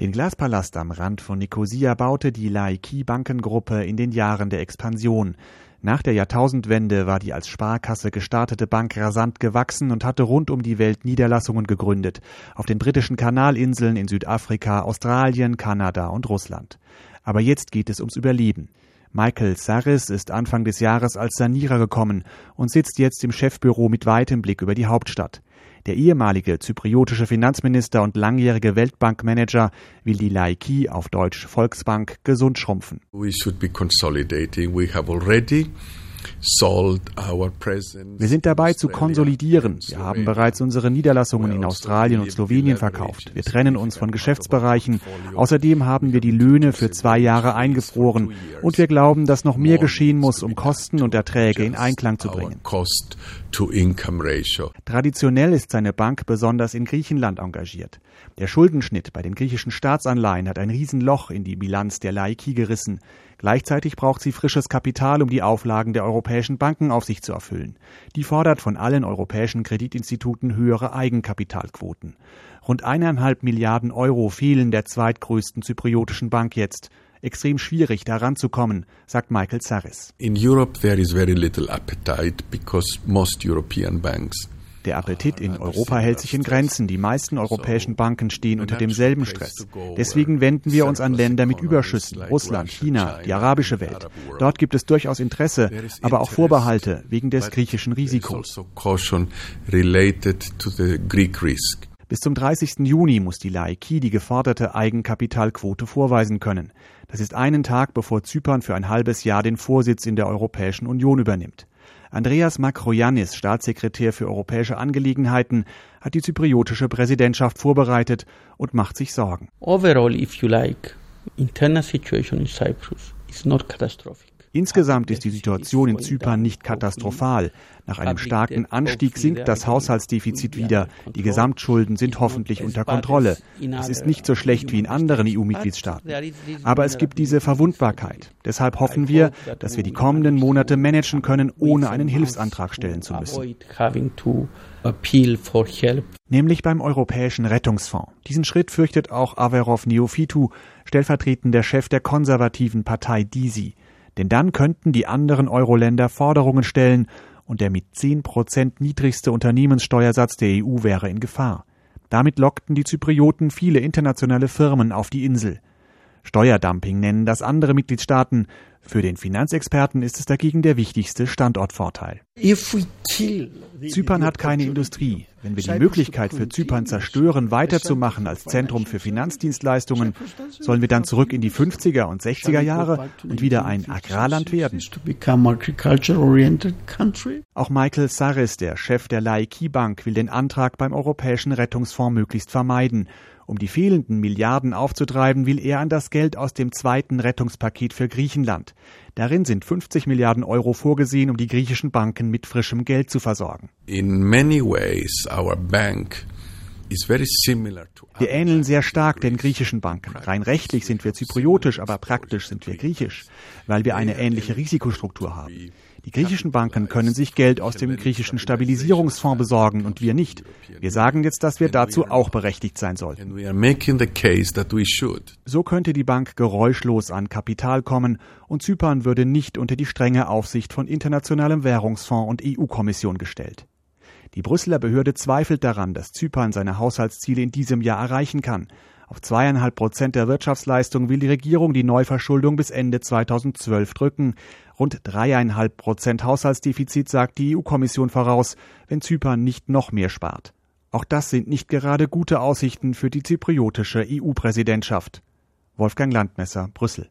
Den Glaspalast am Rand von Nikosia baute die Laiki-Bankengruppe in den Jahren der Expansion. Nach der Jahrtausendwende war die als Sparkasse gestartete Bank rasant gewachsen und hatte rund um die Welt Niederlassungen gegründet. Auf den britischen Kanalinseln, in Südafrika, Australien, Kanada und Russland. Aber jetzt geht es ums Überleben. Michael Sarris ist Anfang des Jahres als Sanierer gekommen und sitzt jetzt im Chefbüro mit weitem Blick über die Hauptstadt. Der ehemalige zypriotische Finanzminister und langjährige Weltbankmanager will die Laiki, auf Deutsch Volksbank, gesund schrumpfen. We should be consolidating. We have already sold our presence. Wir sind dabei zu konsolidieren. Wir haben bereits unsere Niederlassungen in Australien und Slowenien verkauft. Wir trennen uns von Geschäftsbereichen. Außerdem haben wir die Löhne für 2 Jahre eingefroren. Und wir glauben, dass noch mehr geschehen muss, um Kosten und Erträge in Einklang zu bringen. Traditionell ist seine Bank besonders in Griechenland engagiert. Der Schuldenschnitt bei den griechischen Staatsanleihen hat ein Riesenloch in die Bilanz der Laiki gerissen. Gleichzeitig braucht sie frisches Kapital, um die Auflagen der europäischen Bankenaufsicht zu erfüllen. Die fordert von allen europäischen Kreditinstituten höhere Eigenkapitalquoten. Rund 1,5 Milliarden Euro fehlen der zweitgrößten zypriotischen Bank jetzt. Extrem schwierig, da ranzukommen, sagt Michael Sarris. In Europe there is very little appetite because most European banks. Der Appetit in Europa hält sich in Grenzen. Die meisten europäischen Banken stehen unter demselben Stress. Deswegen wenden wir uns an Länder mit Überschüssen, Russland, China, die arabische Welt. Dort gibt es durchaus Interesse, aber auch Vorbehalte wegen des griechischen Risikos. Bis zum 30. Juni muss die Laiki die geforderte Eigenkapitalquote vorweisen können. Das ist einen Tag, bevor Zypern für ein halbes Jahr den Vorsitz in der Europäischen Union übernimmt. Andreas Makroyannis, Staatssekretär für europäische Angelegenheiten, hat die zypriotische Präsidentschaft vorbereitet und macht sich Sorgen. Overall, if you like, internal situation in Cyprus is not catastrophic. Insgesamt ist die Situation in Zypern nicht katastrophal. Nach einem starken Anstieg sinkt das Haushaltsdefizit wieder. Die Gesamtschulden sind hoffentlich unter Kontrolle. Es ist nicht so schlecht wie in anderen EU-Mitgliedstaaten. Aber es gibt diese Verwundbarkeit. Deshalb hoffen wir, dass wir die kommenden Monate managen können, ohne einen Hilfsantrag stellen zu müssen. Nämlich beim Europäischen Rettungsfonds. Diesen Schritt fürchtet auch Averof Neophytou, stellvertretender Chef der konservativen Partei DISI. Denn dann könnten die anderen Euro-Länder Forderungen stellen und der mit 10% niedrigste Unternehmenssteuersatz der EU wäre in Gefahr. Damit lockten die Zyprioten viele internationale Firmen auf die Insel. Steuerdumping nennen das andere Mitgliedstaaten. Für den Finanzexperten ist es dagegen der wichtigste Standortvorteil. Zypern hat keine Industrie. Wenn wir die Möglichkeit für Zypern zerstören, weiterzumachen als Zentrum für Finanzdienstleistungen, sollen wir dann zurück in die 50er und 60er Jahre und wieder ein Agrarland werden? Auch Michael Sarris, der Chef der Laiki Bank, will den Antrag beim Europäischen Rettungsfonds möglichst vermeiden. Um die fehlenden Milliarden aufzutreiben, will er an das Geld aus dem zweiten Rettungspaket für Griechenland. Darin sind 50 Milliarden Euro vorgesehen, um die griechischen Banken mit frischem Geld zu versorgen. In many ways our bank is very similar to Wir ähneln sehr stark den griechischen Banken. Rein rechtlich sind wir zypriotisch, aber praktisch sind wir griechisch, weil wir eine ähnliche Risikostruktur haben. Die griechischen Banken können sich Geld aus dem griechischen Stabilisierungsfonds besorgen und wir nicht. Wir sagen jetzt, dass wir dazu auch berechtigt sein sollten. So könnte die Bank geräuschlos an Kapital kommen und Zypern würde nicht unter die strenge Aufsicht von Internationalem Währungsfonds und EU-Kommission gestellt. Die Brüsseler Behörde zweifelt daran, dass Zypern seine Haushaltsziele in diesem Jahr erreichen kann. Auf 2,5% der Wirtschaftsleistung will die Regierung die Neuverschuldung bis Ende 2012 drücken. Rund 3,5% Haushaltsdefizit sagt die EU-Kommission voraus, wenn Zypern nicht noch mehr spart. Auch das sind nicht gerade gute Aussichten für die zypriotische EU-Präsidentschaft. Wolfgang Landmesser, Brüssel.